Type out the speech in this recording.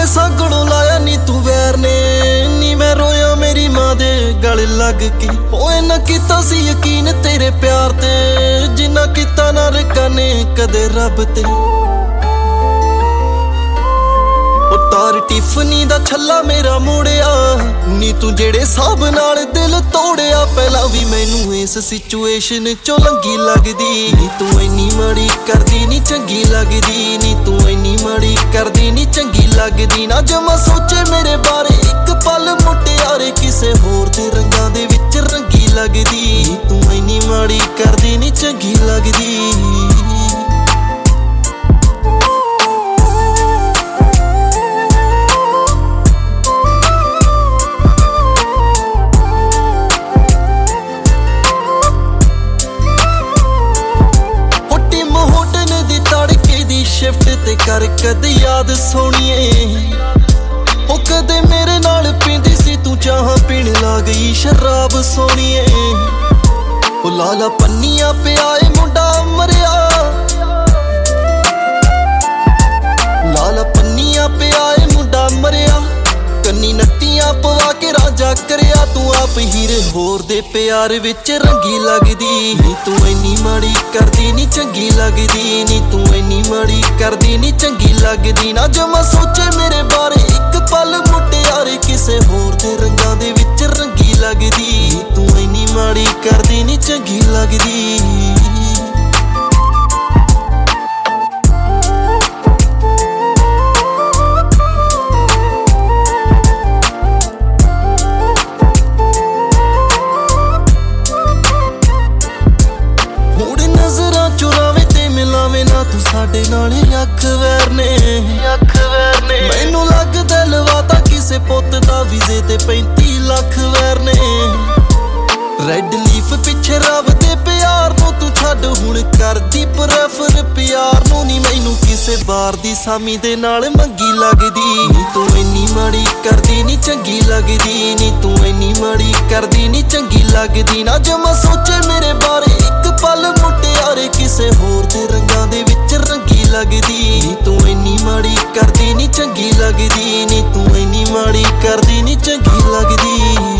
ਸਾਗਣੋਂ ਲਾਇਆ ਨੀ ਤੂੰ ਵੈਰ ਨੇ ਨੀ ਮੈਂ ਰੋਇਆ ਮੇਰੀ ਮਾਂ ਦੇ ਗਲ ਲੱਗ ਕੇ। ਓਏ ਨਾ ਕੀਤਾ ਸੀ ਯਕੀਨ ਤੇਰੇ ਪਿਆਰ ਤੇ ਜਿੰਨਾ ਕੀਤਾ ਨਾ ਰਕਾਨੇ ਕਦੇ ਰੱਬ ਤੇ। ਤਾਰ ਟਿਫਨੀ ਦਾ ਛੱਲਾ ਮੇਰਾ ਮੋੜਿਆ ਨੀ ਤੂੰ ਜਿਹੜੇ ਸਾਬ ਨਾਲ ਦਿਲ ਤੋੜਿਆ। ਪਹਿਲਾਂ ਵੀ ਮੈਨੂੰ ਇਸ ਸਿਚੁਏਸ਼ਨ ਚੋਂ ਲੰਗੀ ਲੱਗਦੀ ਨੀ ਤੂੰ ਇੰਨੀ ਮਾੜੀ ਕਰਦੀ ਨੀ ਚੰਗੀ ਲੱਗਦੀ ਨੀ ਤੂੰ ਇੰਨੀ ਮਾੜੀ ਕਰਦੀ ਨੀ ਚੰਗੀ ਲੱਗਦੀ। ਨਾ ਜਮਾ ਸੋਚੇ ਮੇਰੇ ਬਾਰੇ ਇੱਕ ਪਲ ਮੁਟਿਆਰੇ ਕਿਸੇ ਹੋਰ ਦੇ ਰੰਗਾਂ ਦੇ ਵਿੱਚ ਰੰਗੀ ਲੱਗਦੀ ਨੀ ਤੂੰ ਇੰਨੀ ਮਾੜੀ ਕਰਦੀ ਨੀ ਚੰਗੀ ਲੱਗਦੀ। ਸ਼ਿਫਟ ਤੇ ਕਰ ਕਦੇ ਯਾਦ ਸੋਹਣੀਏ ਉਹ ਕਦੇ ਮੇਰੇ ਨਾਲ ਪੀਂਦੀ ਸੀ ਤੂੰ ਚਾਹਾਂ ਪੀਣ ਲਾ ਗਈ ਸ਼ਰਾਬ ਸੋਹਣੀਏ। ਉਹ ਲਾਲਾ ਪੰਨੀਆਂ ਪਿਆ ਏ ਮੁੰਡਾ ਮਰਿਆ ਲਾਲਾ ਪੰਨੀਆਂ ਪਿਆ ਏ ਮੁੰਡਾ ਮਰਿਆ। ਕੰਨੀ ਨੱਤੀਆਂ ਪਵਾ ਕੇ ਰਾਂਝਾ ਕਰਿਆ ਤੂੰ ਆਪ ਹੀਰੇ ਹੋਰ ਦੇ ਪਿਆਰ ਵਿੱਚ ਰੰਗੀ ਲੱਗਦੀ ਨੀ ਤੂੰ ਇੰਨੀ ਮਾੜੀ ਕਰਦੀ ਨੀ ਚੰਗੀ ਲੱਗਦੀ ਨੀ ਤੂੰ ਇੰਨੀ ਮਾੜੀ ਕਰਦੀ ਨੀ ਚੰਗੀ ਲੱਗਦੀ। ਨਾ ਜਮਾ ਸੋਚੇ ਮੇਰੇ ਬਾਰੇ ਇੱਕ ਪਲ ਮੁਟਿਆਰੇ ਕਿਸੇ ਹੋਰ ਦੇ ਰੰਗਾਂ ਦੇ ਵਿੱਚ ਰੰਗੀ ਲੱਗਦੀ ਨੀ ਤੂੰ ਇੰਨੀ ਮਾੜੀ ਕਰਦੀ ਨੀ ਚੰਗੀ ਲੱਗਦੀ। ਨਾ ਤੂੰ ਸਾਡੇ ਨਾਲ ਅੱਖ ਵੈਰ ਨੇ ਮੈਨੂੰ ਲੱਗਦਾ ਲਵਾਤਾ ਕਿਸੇ ਪੁੱਤ ਦਾ ਵੀਜ਼ੇ ਤੇ 35 ਲੱਖ ਵੈਰ ਨੇ। ਰੈਡ ਲੀਫ ਪਿੱਛੇ ਰੱਬ ਦੇ ਪਿਆਰ ਨੂੰ ਤੂੰ ਛੱਡ ਹੁਣ ਕਰਦੀ ਪ੍ਰੈਫਰ ਪਿਆਰ ਨੂੰ ਨੀ ਮੈਨੂੰ ਕਿਸੇ ਬਾਰ ਦੀ ਸਾਮੀ ਦੇ ਨਾਲ ਮੰਗੀ ਲੱਗਦੀ ਨੀ ਤੂੰ ਇੰਨੀ ਮਾੜੀ ਕਰਦੀ ਨੀ ਚੰਗੀ ਲੱਗਦੀ ਨੀ ਤੂੰ ਇੰਨੀ ਮਾੜੀ ਕਰਦੀ ਨੀ ਚੰਗੀ ਲੱਗਦੀ। ਨਾ ਜਮਾ ਸੋਚੇ ਮੇਰੇ ਬਾਰੇ ਇੱਕ ਪਲ ਮੁਟਿਆਰੇ ਕਿਸੇ ਹੋਰ ਦੇ ਰੰਗਾਂ ਦੇ ਵਿੱਚ ਰੰਗੀ ਲੱਗਦੀ ਨੀ ਤੂੰ ਇੰਨੀ ਮਾੜੀ ਕਰਦੀ ਨੀ ਚੰਗੀ ਲੱਗਦੀ ਨੀ ਤੂੰ ਇੰਨੀ ਮਾੜੀ ਕਰਦੀ ਨੀ ਚੰਗੀ ਲੱਗਦੀ।